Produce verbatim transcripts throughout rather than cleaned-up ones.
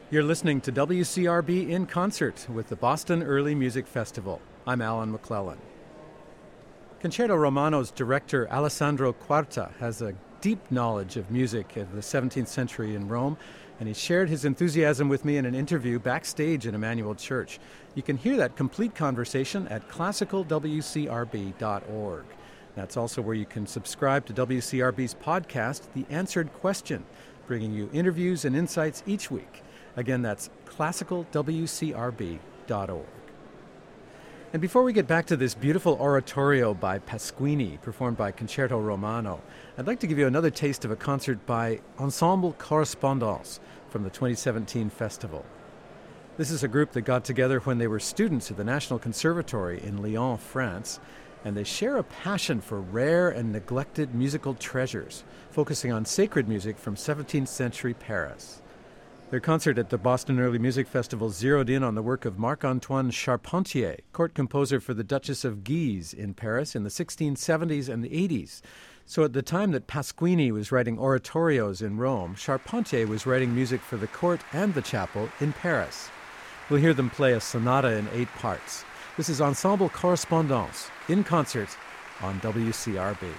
You're listening to W C R B in concert with the Boston Early Music Festival. I'm Alan McClellan. Concerto Romano's director Alessandro Quarta has a deep knowledge of music of the seventeenth century in Rome, and he shared his enthusiasm with me in an interview backstage at Emmanuel Church. You can hear that complete conversation at classical w c r b dot org. That's also where you can subscribe to W C R B's podcast, The Answered Question, bringing you interviews and insights each week. Again, that's classical w c r b dot org. And before we get back to this beautiful oratorio by Pasquini, performed by Concerto Romano, I'd like to give you another taste of a concert by Ensemble Correspondance from the twenty seventeen festival. This is a group that got together when they were students at the National Conservatory in Lyon, France, and they share a passion for rare and neglected musical treasures, focusing on sacred music from seventeenth century Paris. Their concert at the Boston Early Music Festival zeroed in on the work of Marc-Antoine Charpentier, court composer for the Duchess of Guise in Paris in the sixteen seventies and the eighties. So at the time that Pasquini was writing oratorios in Rome, Charpentier was writing music for the court and the chapel in Paris. We'll hear them play a sonata in eight parts. This is Ensemble Correspondance in concert on W C R B.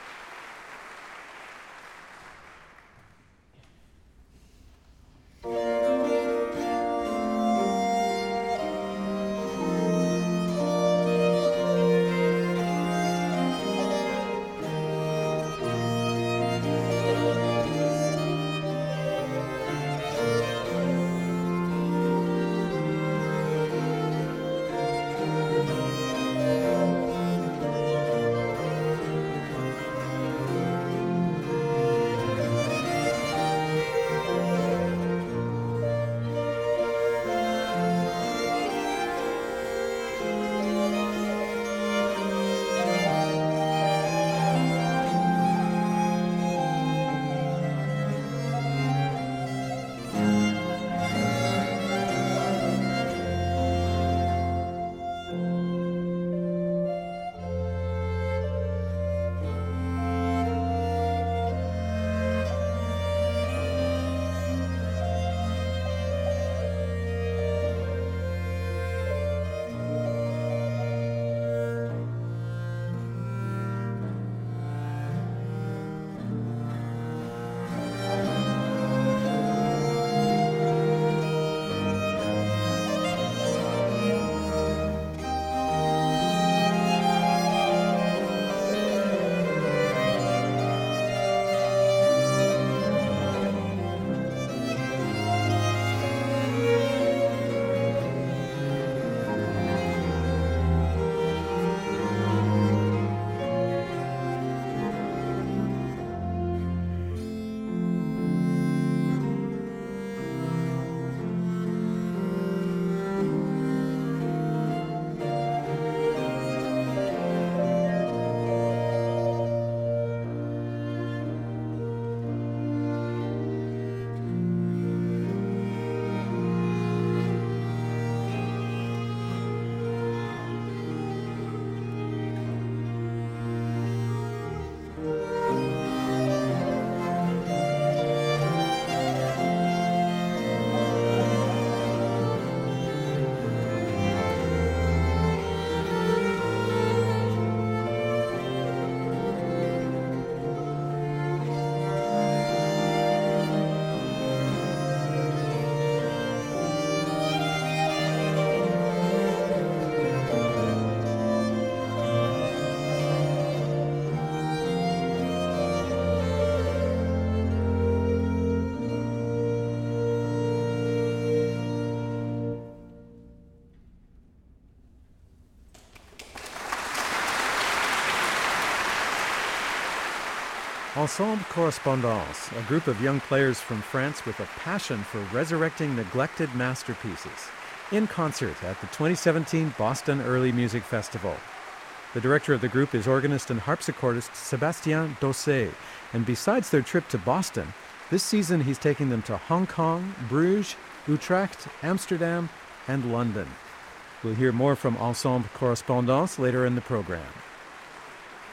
Ensemble Correspondance, a group of young players from France with a passion for resurrecting neglected masterpieces, in concert at the twenty seventeen Boston Early Music Festival. The director of the group is organist and harpsichordist Sébastien Dosset, and besides their trip to Boston, this season he's taking them to Hong Kong, Bruges, Utrecht, Amsterdam, and London. We'll hear more from Ensemble Correspondance later in the program.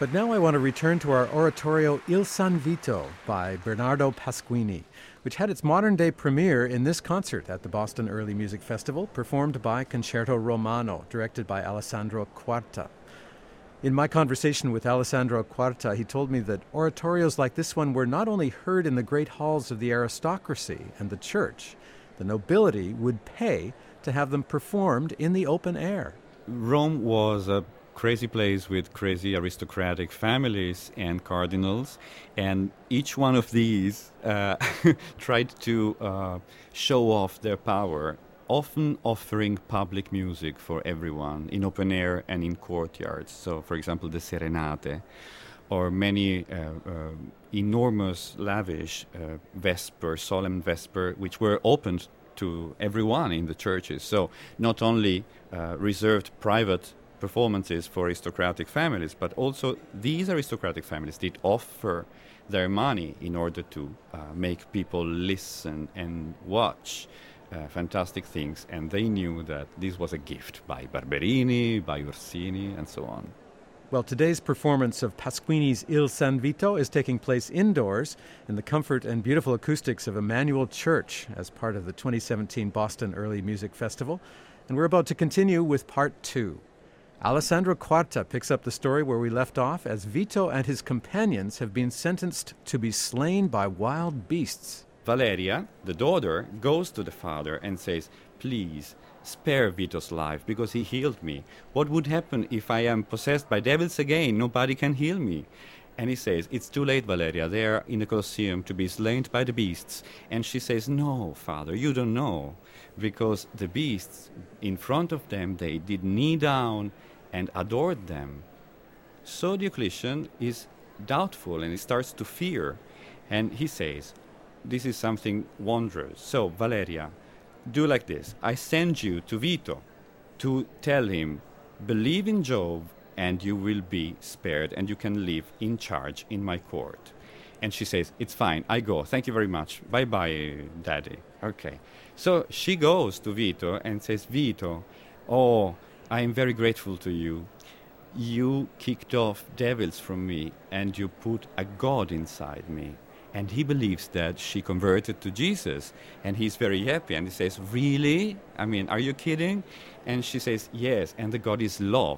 But now I want to return to our oratorio Il San Vito by Bernardo Pasquini, which had its modern-day premiere in this concert at the Boston Early Music Festival, performed by Concerto Romano, directed by Alessandro Quarta. In my conversation with Alessandro Quarta, he told me that oratorios like this one were not only heard in the great halls of the aristocracy and the church, the nobility would pay to have them performed in the open air. Rome was a crazy place with crazy aristocratic families and cardinals, and each one of these uh, tried to uh, show off their power, often offering public music for everyone in open air and in courtyards. So, for example, the Serenate, or many uh, uh, enormous, lavish uh, Vesper, solemn Vesper, which were opened to everyone in the churches. So not only uh, reserved private performances for aristocratic families, but also these aristocratic families did offer their money in order to uh, make people listen and watch uh, fantastic things, and they knew that this was a gift by Barberini, by Orsini, and so on. Well, today's performance of Pasquini's Il San Vito is taking place indoors in the comfort and beautiful acoustics of Emmanuel Church as part of the twenty seventeen Boston Early Music Festival, and we're about to continue with part two. Alessandro Quarta picks up the story where we left off as Vito and his companions have been sentenced to be slain by wild beasts. Valeria, the daughter, goes to the father and says, "Please, spare Vito's life because he healed me. What would happen if I am possessed by devils again? Nobody can heal me." And he says, "It's too late, Valeria. They are in the Colosseum to be slain by the beasts." And she says, "No, father, you don't know. Because the beasts, in front of them, they did knee down and adored them." So Diocletian is doubtful and he starts to fear. And he says, "This is something wondrous. So, Valeria, do like this. I send you to Vito to tell him, believe in Jove and you will be spared and you can live in charge in my court." And she says, "It's fine, I go. Thank you very much. Bye-bye, Daddy." Okay. So she goes to Vito and says, "Vito, oh, I am very grateful to you. You kicked off devils from me and you put a God inside me." And he believes that she converted to Jesus, and he's very happy. And he says, "Really? I mean, are you kidding?" And she says, "Yes, and the God is love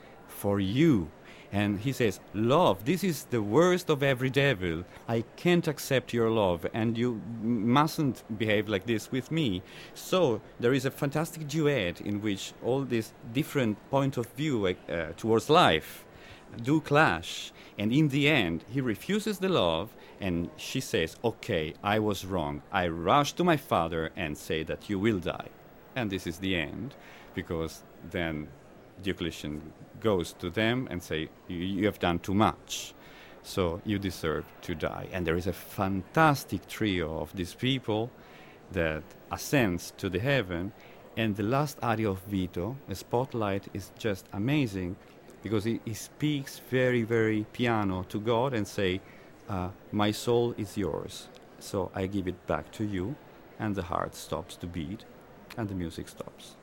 for you." And he says, "Love, this is the worst of every devil. I can't accept your love, and you mustn't behave like this with me." So there is a fantastic duet in which all these different point of view uh, towards life do clash. And in the end, he refuses the love, and she says, "Okay, I was wrong. I rush to my father and say that you will die." And this is the end, because then Diocletian goes to them and say, you, you have done too much, so you deserve to die. And there is a fantastic trio of these people that ascends to the heaven, and the last aria of Vito, the spotlight, is just amazing, because he, he speaks very, very piano to God and say, uh, "My soul is yours, so I give it back to you," and the heart stops to beat, and the music stops.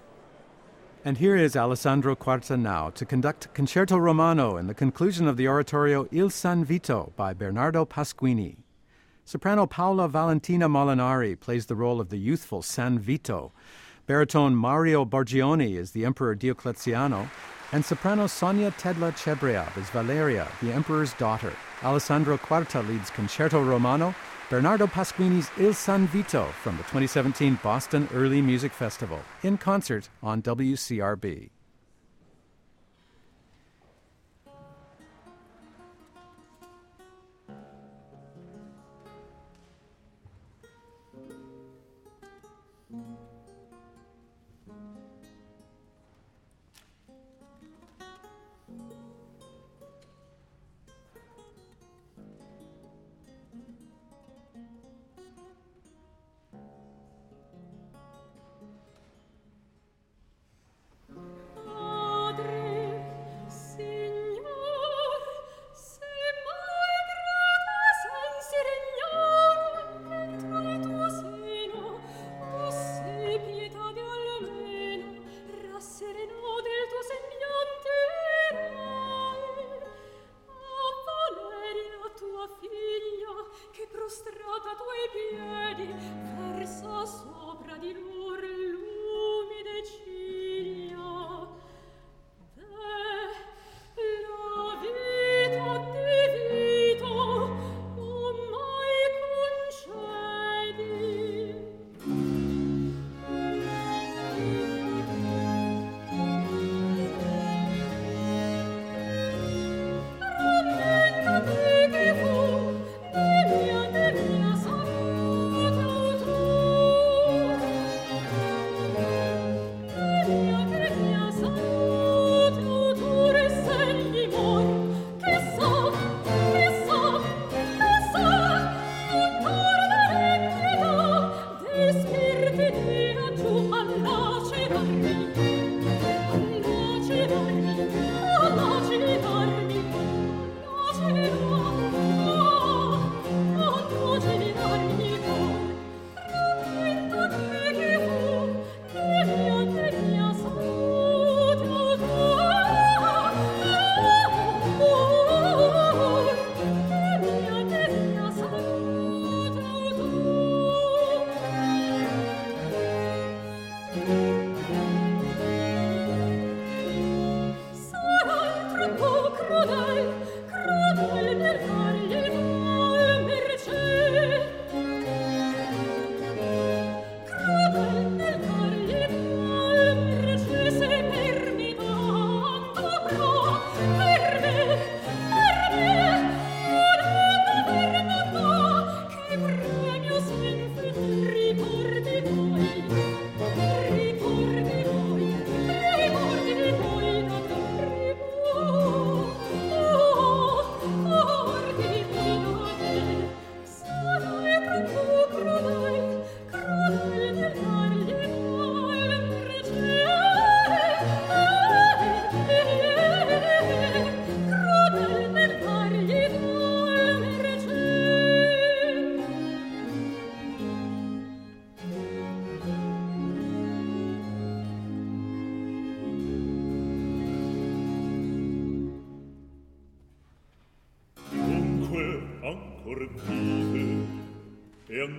And here is Alessandro Quarta now to conduct Concerto Romano in the conclusion of the oratorio Il San Vito by Bernardo Pasquini. Soprano Paola Valentina Molinari plays the role of the youthful San Vito. Baritone Mario Borgioni is the Emperor Diocleziano, and soprano Sonia Tedla Chebreab is Valeria, the Emperor's daughter. Alessandro Quarta leads Concerto Romano, Bernardo Pasquini's Il San Vito from the twenty seventeen Boston Early Music Festival, in concert on W C R B.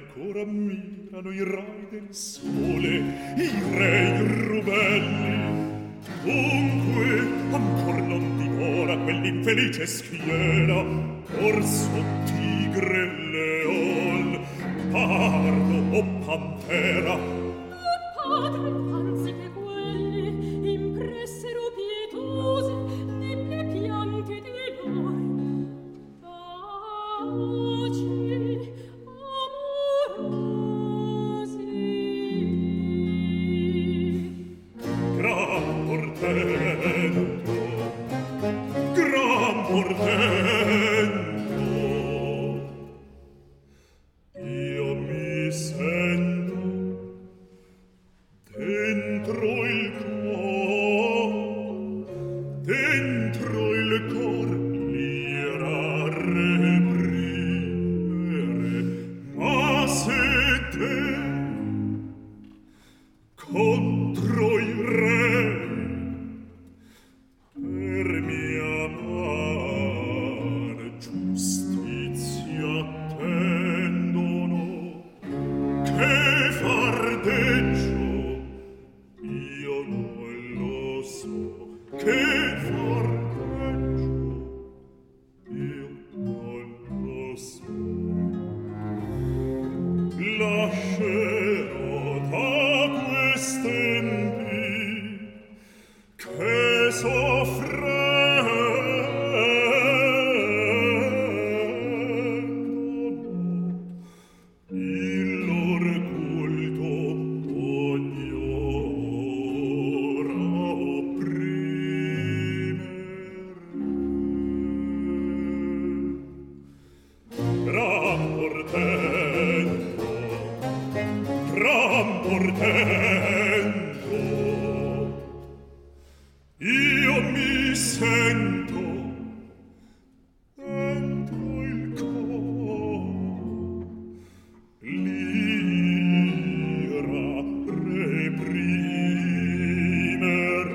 ancora mirano i rai del sole, i re rubelli. Dunque ancor non dimora quell'infelice schiera, orso, tigre, leon, pardo o pantera. Padre, anziché quelli impressero pietose nelle piante di lor baci amorosi. Gran portento, gran portento, io mi sento dentro il cor, dentro il cor l'ira reprimere, ma se te contro il re per mia mano giustizia attendono, che fardeggio io non lo so, che fardeggio io non lo so. Lascerò da quest'empi che soffrendono il lor culto ogni ora opprimere. Gran portento, gran portento, io mi sento dentro il cor l'ira reprimere.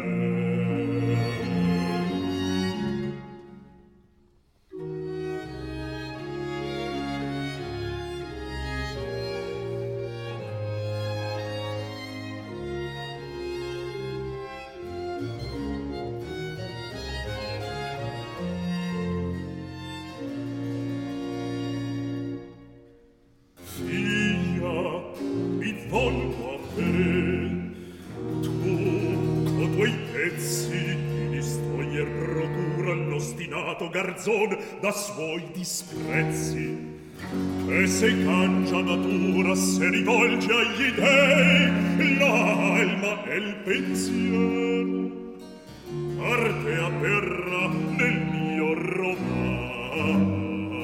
Figlia, mi volgo a te, tu co tuoi pezzi di distoglier procura all'ostinato garzon da suoi disprezzi, che se cangia natura se rivolge agli dei l'alma e il pensiero, arte aberra nel mio romano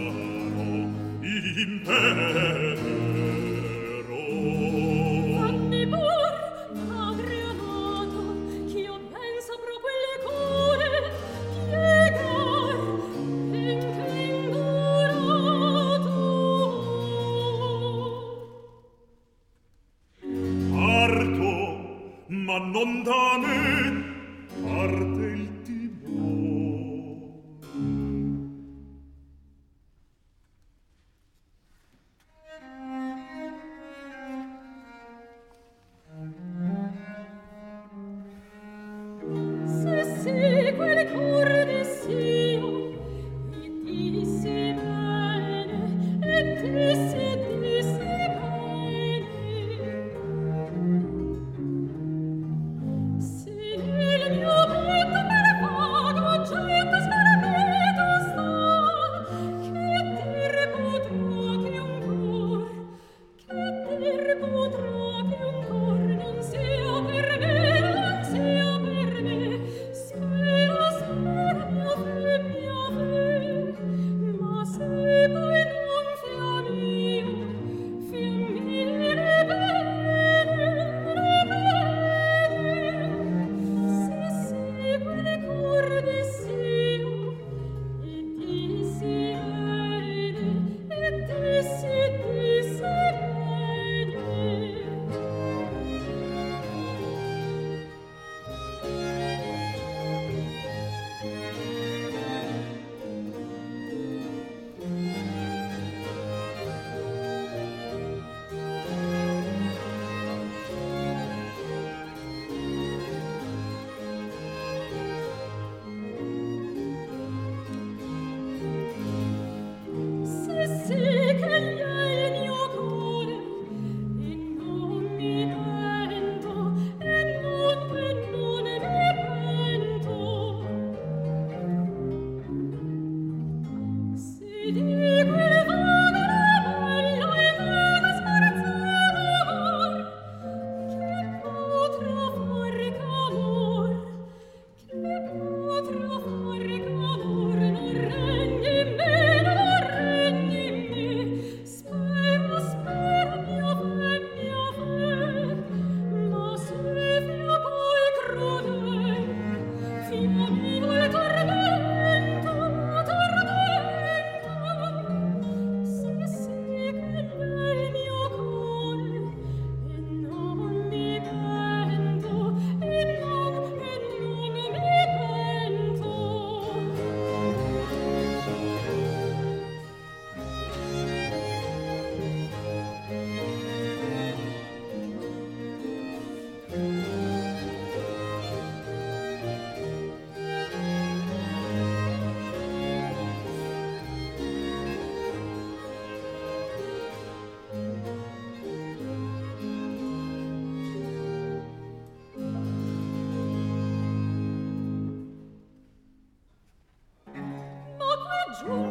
impero. Fammi pur, padre amato, ch'io ben saprò quelle cure piegar inclinato. Parto, ma non da me, parte il timore. Se segue le corde sia, e dissi bene, e dissi, dissi bene. Se il mio petto per vago oggetto sperpeto sta, che dir potrà che un cor, che dir potrà che un cor non sia per me, non sia per me. Spera, spera, mia fe, mia fe, ma se poi non fia mio, fia mio bene, se segue le corde sia, e dissi bene, e dissi, dissi bene.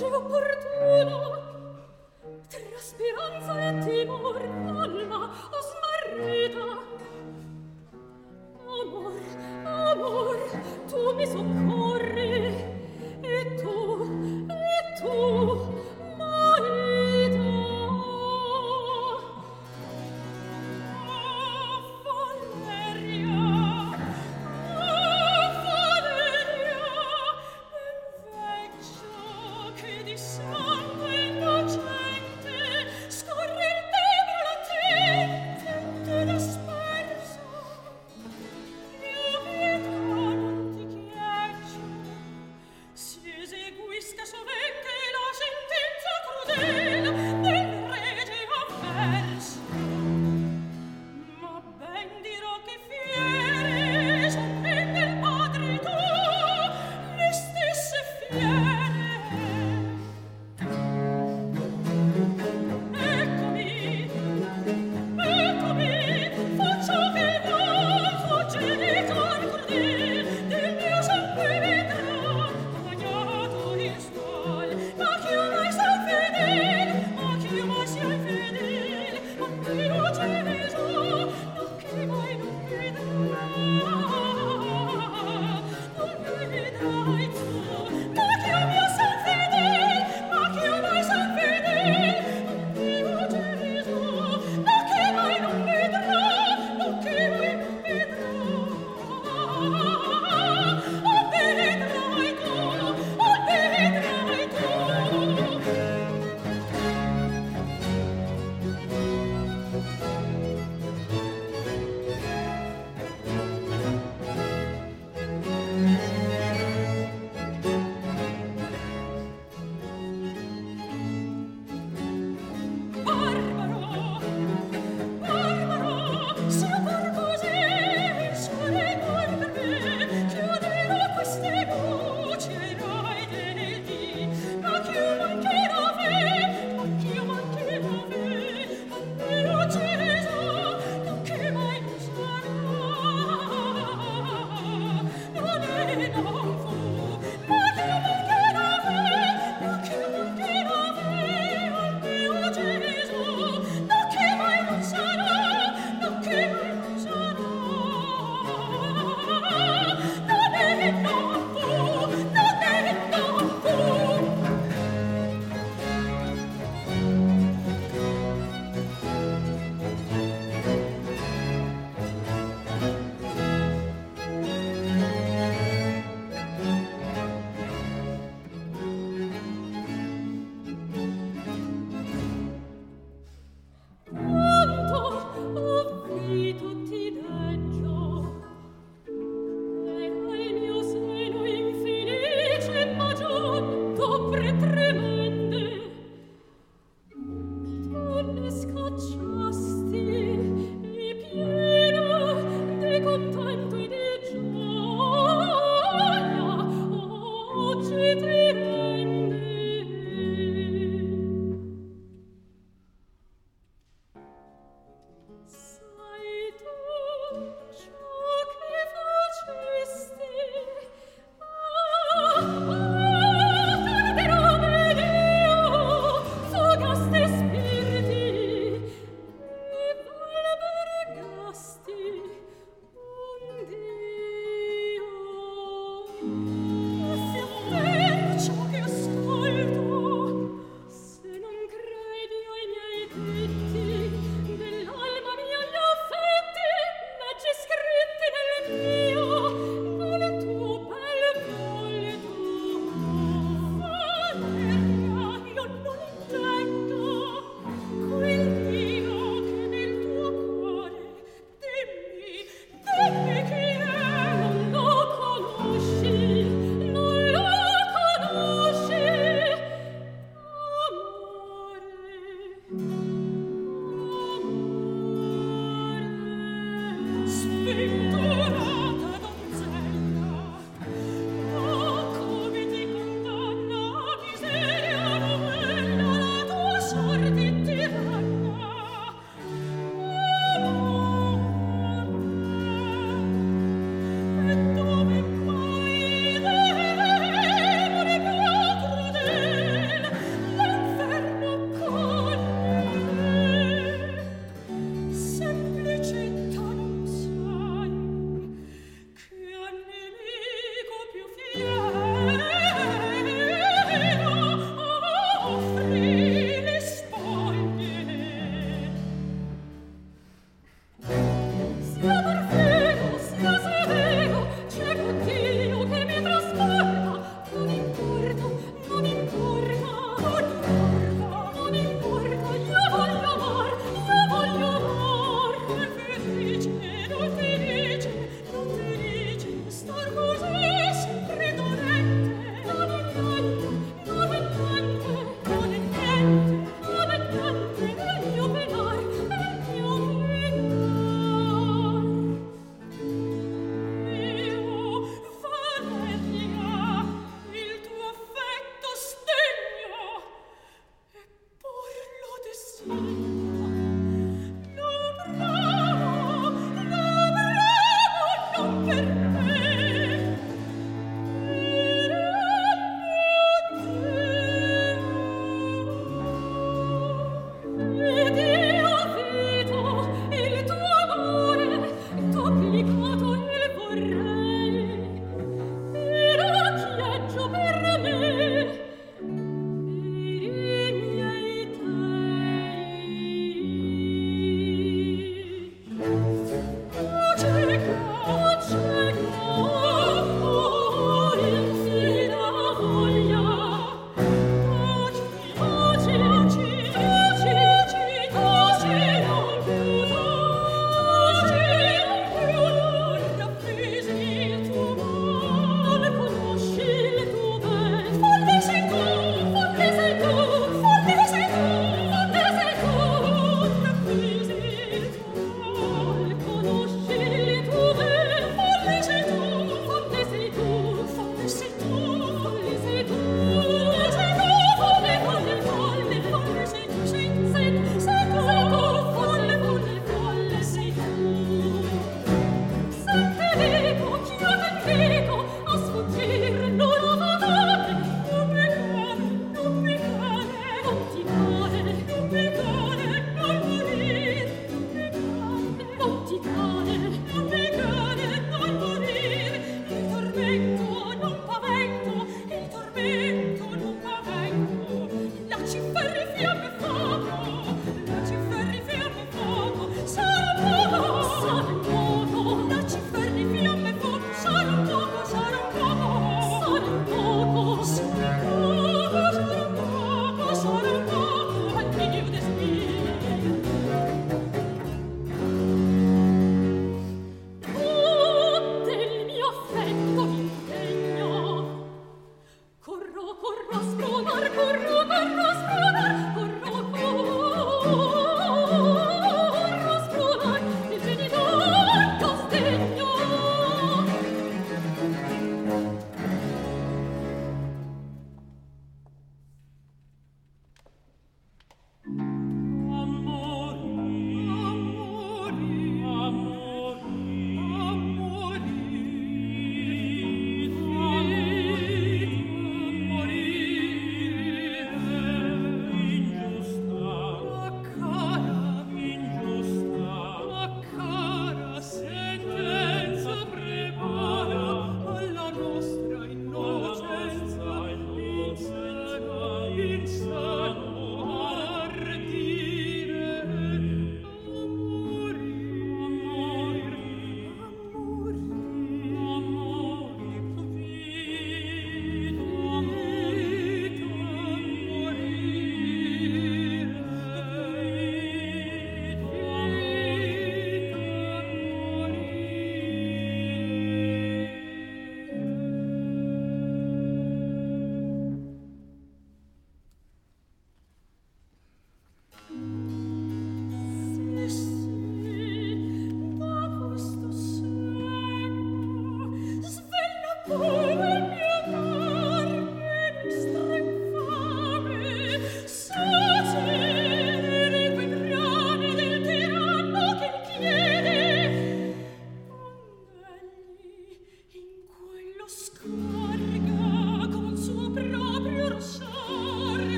saggia e opportuna, tra speranza e timor, calma o smarrita. Amor, amor, tu mi soccorri, e tu, e tu, marita. Ah, Valeria, ah, Valeria, ben vecchio che di sangue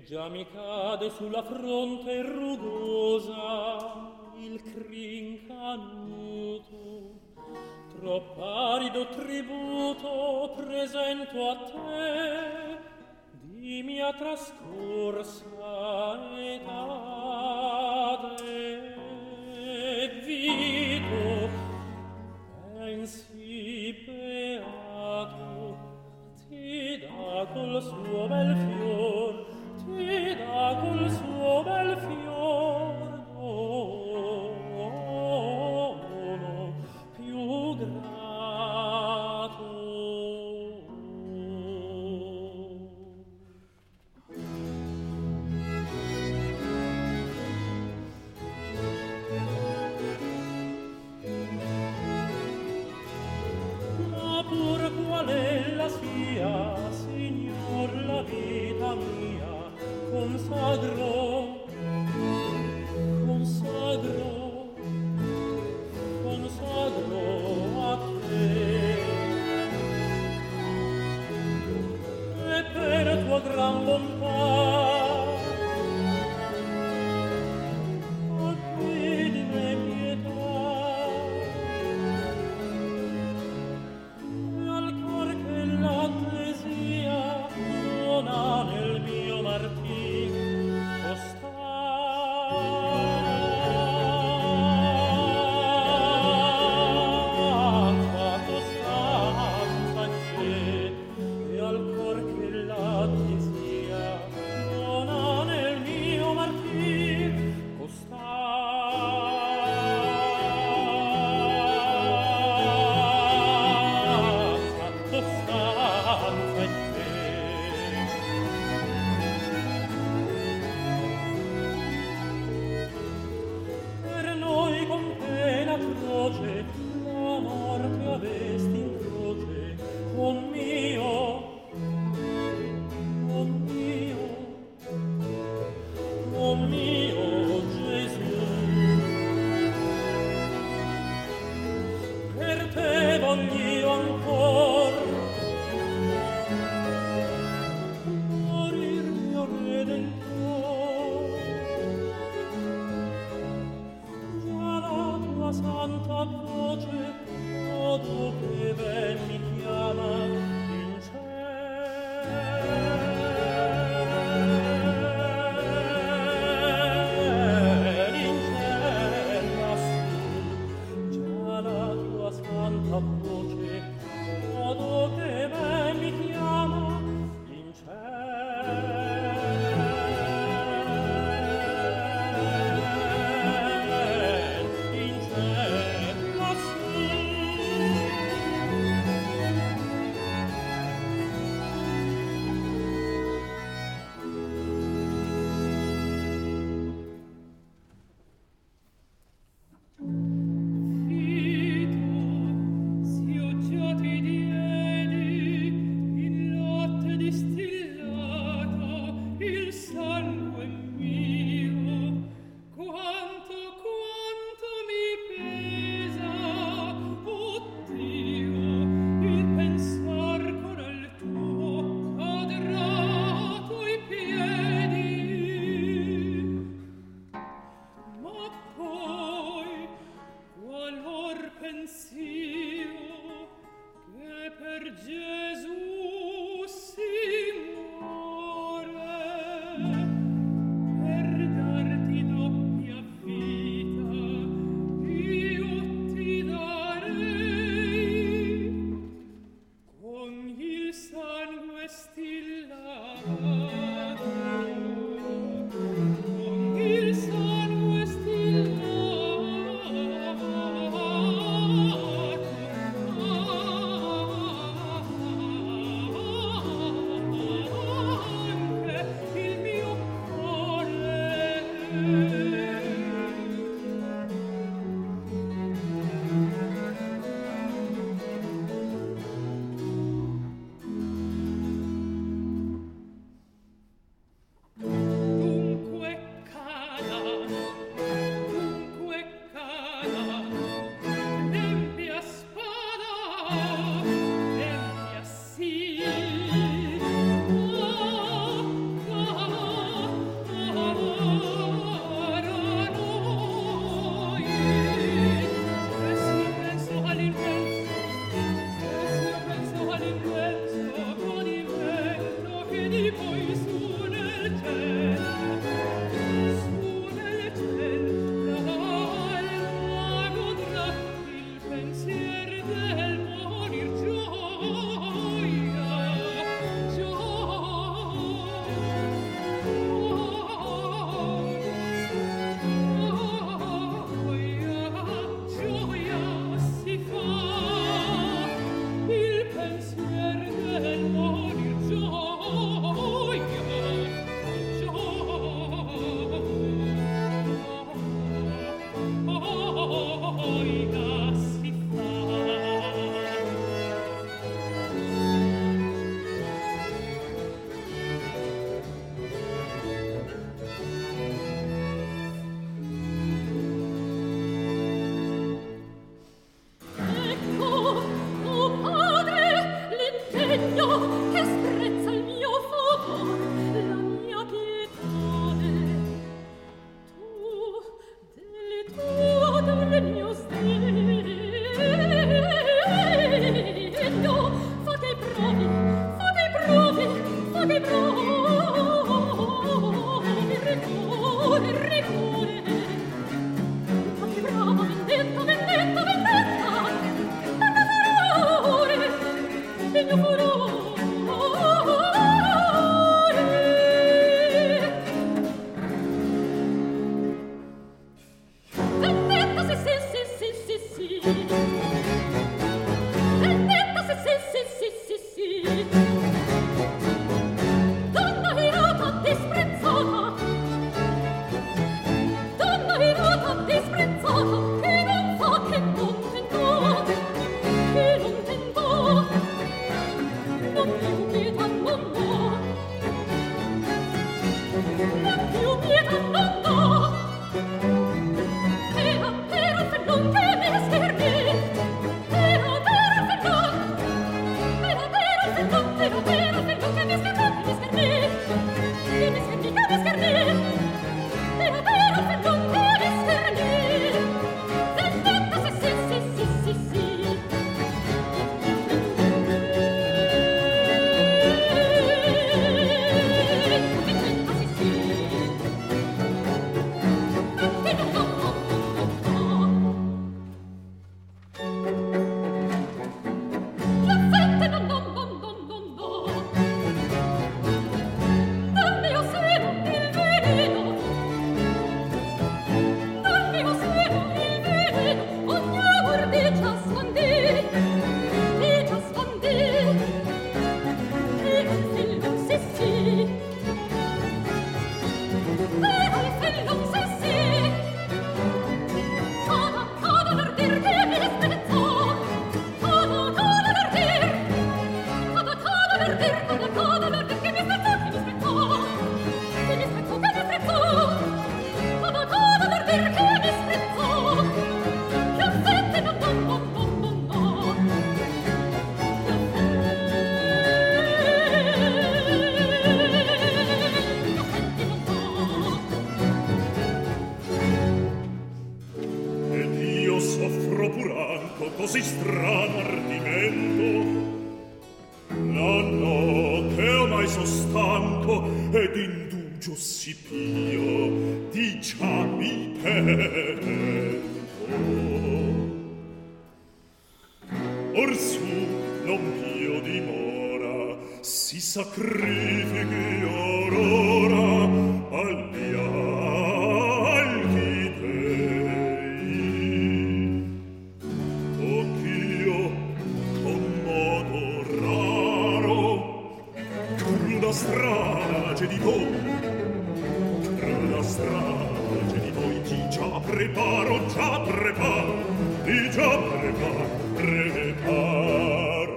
già mi cade sulla fronte rugosa il crin canuto. Tropp'arido tributo presento a te di mia trascorsa etade. Vito, pensi beato, ti dà col suo bel fior, ti dà col suo bel fior dono più grato. Ma pur qual ella sia, Signor, la vita mia consagro, consagro, consagro a te. E per tua gran bontà avvidine pietà, e al cor che la desia non ha nel mio martir costanza, costanza in te, e al cor che la desia non ha nel mio martir costanza, costanza in te. Per noi con pena atroce la morte avesti in croce, con mio, con mio, con mio Gesù. Per te voglio ancor morir, mio Redentor. Già la tua santa voce odo che ben mi chiama in ciel, in ciel lassù. Già la tua santa voce odo che ben mi chiama in ciel, in ciel lassù. Vito, si oggiati diedi il latte distillato così strano ardimento. No, no, che ormai so stanco ed indugio si pio, di già mi pento. Orsù non pio dimora, si sacrifichi aurora agli alti dei. O ch'io con modo raro cruda strage di voi, cruda strage di voi, di già preparo, già preparo, di già preparo, preparo.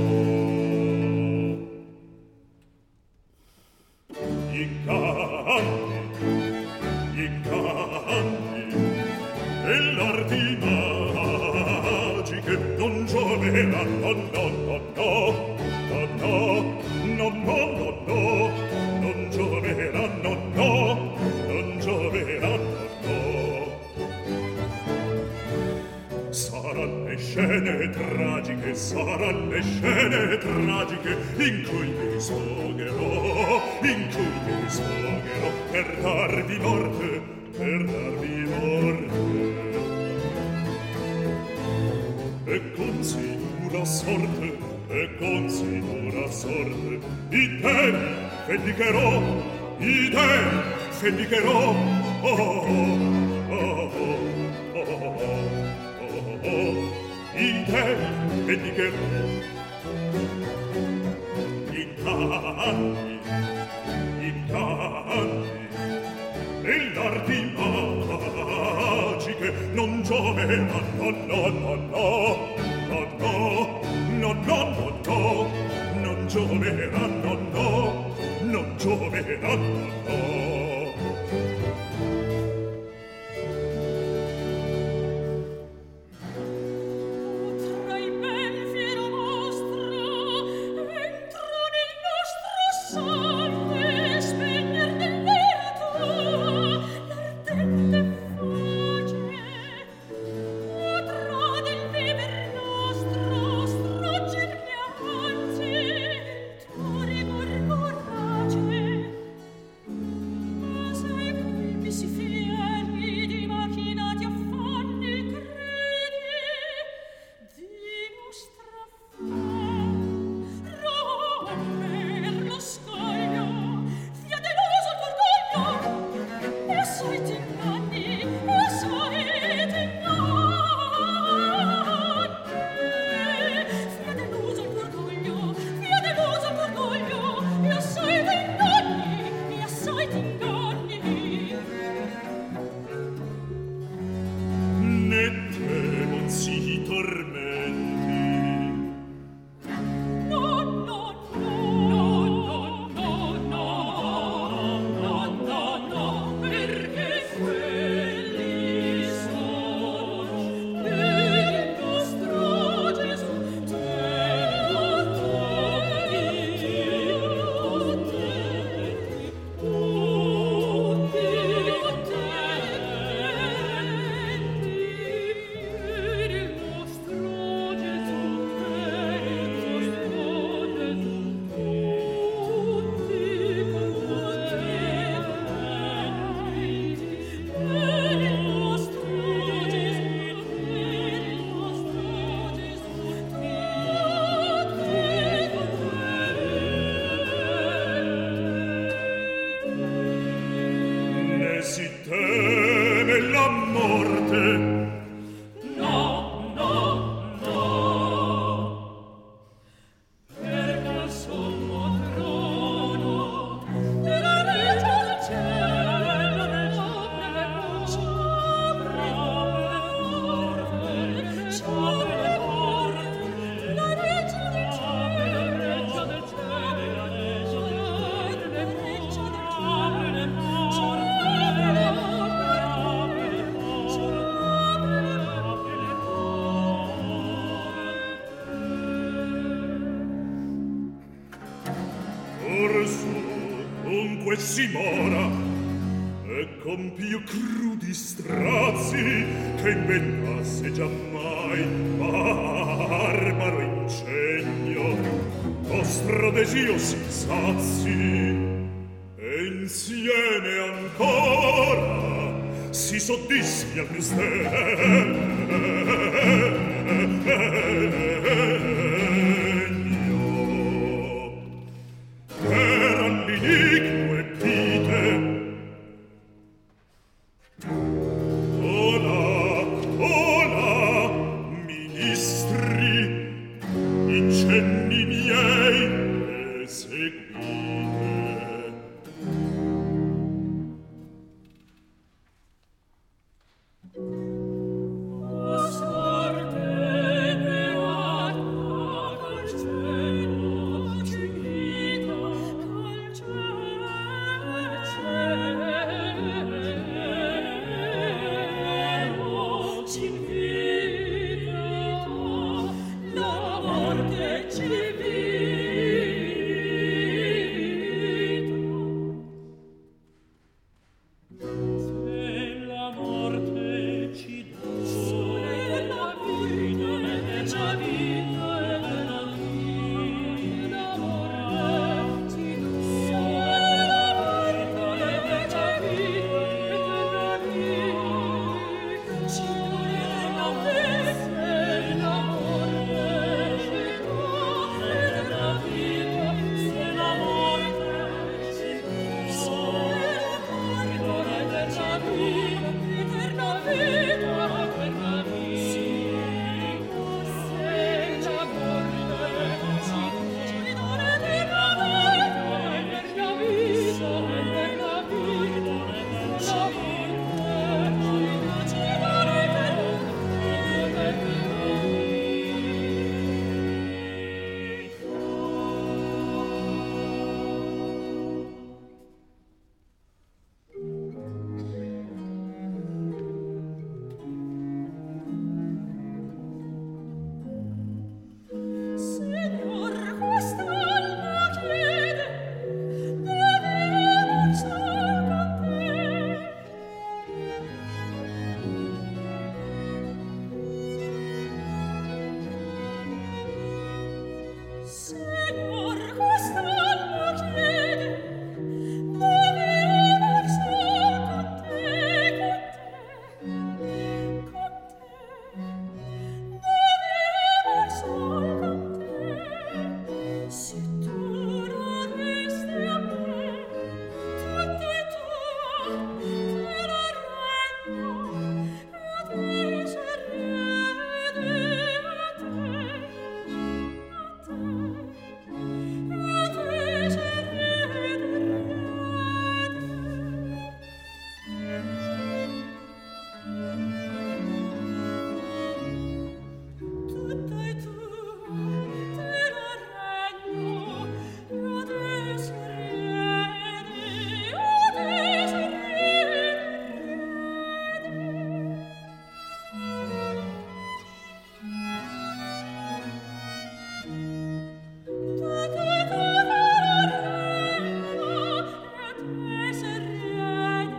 Incanti, incanti, e l'arti magiche non gioveranno, no, no, no, no, no, no, no, no, no, non gioveranno, no, non gioveranno, no. Saranno le scene tragiche, saranno le scene tragiche in cui mi sfogherò, in cui mi sfogherò per darvi morte, per darvi morte. E con sicura sorte, e con sicura sorte, i temi vendicherò, i temi vendicherò, oh, oh, oh, oh, oh, oh, oh, i temi vendicherò. Incanti, incanti, e l'arti magiche non gioveranno, no, no, no, no, no, no, no, no, no, non gioveranno, no, non gioveranno, no. Simora e con più crudi strazi che inventasse giammai barbaro ingegno vostro desio si sazi e insieme ancora si soddisfi al degno per all'iniquo epite ola, ola, ministri, incenni miei eseguite. O sorte beata, col cielo civita, col cielo civita, la morte civita. Se la morte ci dona la vita e la vita e la vita, la morte ci dona la vita e la vita e la vita, ci dona la vita e la morte ci dona la vita, se la morte ci Signor, quest'alma chiede, deve versar con te. Signor, quest'alma chiede, deve versar con te, con te, con te. Deve versar con te, se tu non resti a me, tutto è tuo, te lo regno, e a te si riede, a te, a te, a te si riede, tutto è tuo, te lo regno, e a te si riede, a te si riede. Tutto è tuo, te lo regno, e a te si riede,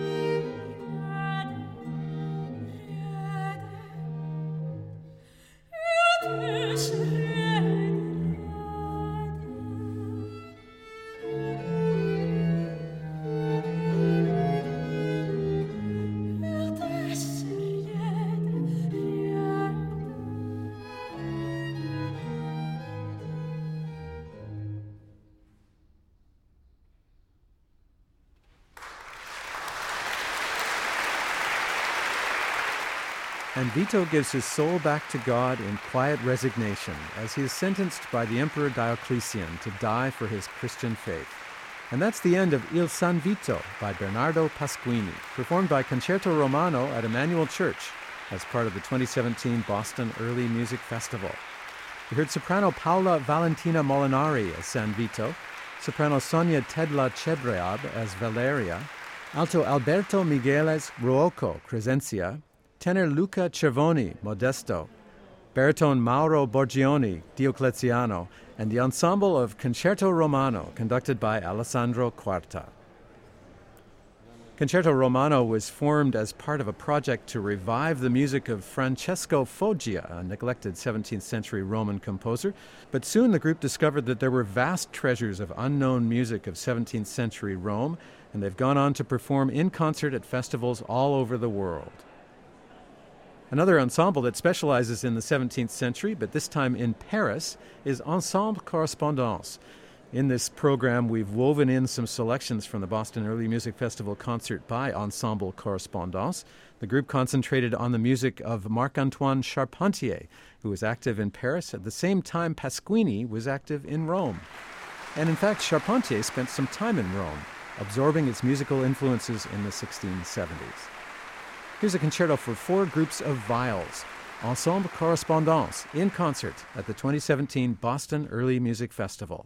And Vito gives his soul back to God in quiet resignation as he is sentenced by the Emperor Diocletian to die for his Christian faith. And that's the end of Il San Vito by Bernardo Pasquini, performed by Concerto Romano at Emmanuel Church as part of the twenty seventeen Boston Early Music Festival. We heard soprano Paola Valentina Molinari as San Vito, soprano Sonia Tedla Chedreab as Valeria, alto Alberto Migueles Ruoco Crescencia, tenor Luca Cervoni Modesto, baritone Mauro Borgioni Diocleziano, and the ensemble of Concerto Romano conducted by Alessandro Quarta. Concerto Romano was formed as part of a project to revive the music of Francesco Foggia, a neglected seventeenth century Roman composer. But soon the group discovered that there were vast treasures of unknown music of seventeenth century Rome, and they've gone on to perform in concert at festivals all over the world. Another ensemble that specializes in the seventeenth century, but this time in Paris, is Ensemble Correspondance. In this program, we've woven in some selections from the Boston Early Music Festival concert by Ensemble Correspondance. The group concentrated on the music of Marc-Antoine Charpentier, who was active in Paris at the same time Pasquini was active in Rome. And in fact, Charpentier spent some time in Rome, absorbing its musical influences in the sixteen seventies. Here's a concerto for four groups of viols. Ensemble Correspondance in concert at the twenty seventeen Boston Early Music Festival.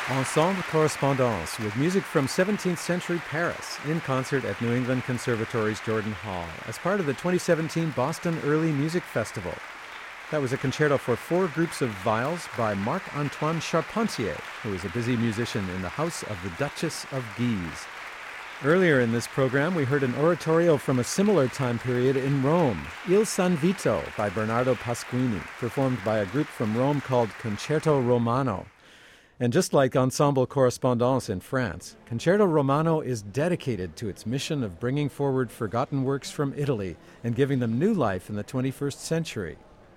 Ensemble Correspondance with music from seventeenth century Paris in concert at New England Conservatory's Jordan Hall as part of the twenty seventeen Boston Early Music Festival. That was a concerto for four groups of viols by Marc-Antoine Charpentier, who is a busy musician in the house of the Duchess of Guise. Earlier in this program, we heard an oratorio from a similar time period in Rome, Il San Vito by Bernardo Pasquini, performed by a group from Rome called Concerto Romano. And just like Ensemble Correspondance in France, Concerto Romano is dedicated to its mission of bringing forward forgotten works from Italy and giving them new life in the twenty-first century.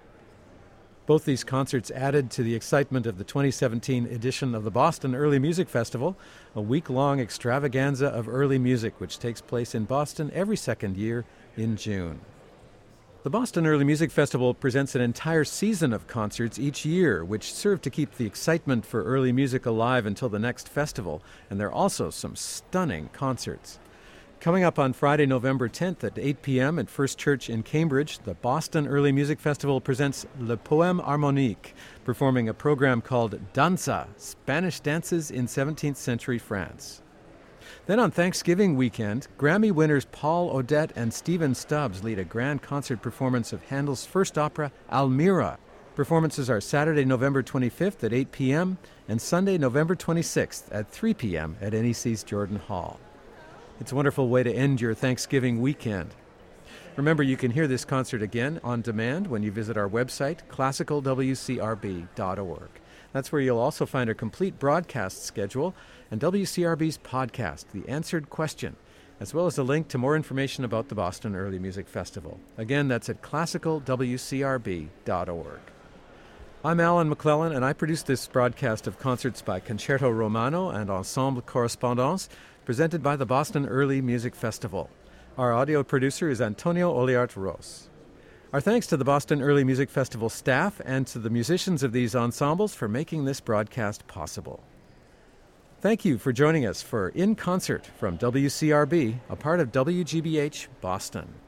Both these concerts added to the excitement of the twenty seventeen edition of the Boston Early Music Festival, a week-long extravaganza of early music which takes place in Boston every second year in June. The Boston Early Music Festival presents an entire season of concerts each year, which serve to keep the excitement for early music alive until the next festival, and there are also some stunning concerts. Coming up on Friday, November tenth at eight p.m. at First Church in Cambridge, the Boston Early Music Festival presents Le Poème Harmonique, performing a program called Danza, Spanish Dances in seventeenth century France. Then on Thanksgiving weekend, Grammy winners Paul Odette and Stephen Stubbs lead a grand concert performance of Handel's first opera, Almira. Performances are Saturday, November twenty-fifth at eight p.m. and Sunday, November twenty-sixth at three p.m. at N E C's Jordan Hall. It's a wonderful way to end your Thanksgiving weekend. Remember, you can hear this concert again on demand when you visit our website, classical w c r b dot org. That's where you'll also find a complete broadcast schedule and W C R B's podcast, The Answered Question, as well as a link to more information about the Boston Early Music Festival. Again, that's at classical w c r b dot org. I'm Alan McClellan, and I produced this broadcast of concerts by Concerto Romano and Ensemble Correspondance, presented by the Boston Early Music Festival. Our audio producer is Antonio Oliart Ros. Our thanks to the Boston Early Music Festival staff and to the musicians of these ensembles for making this broadcast possible. Thank you for joining us for In Concert from W C R B, a part of W G B H Boston.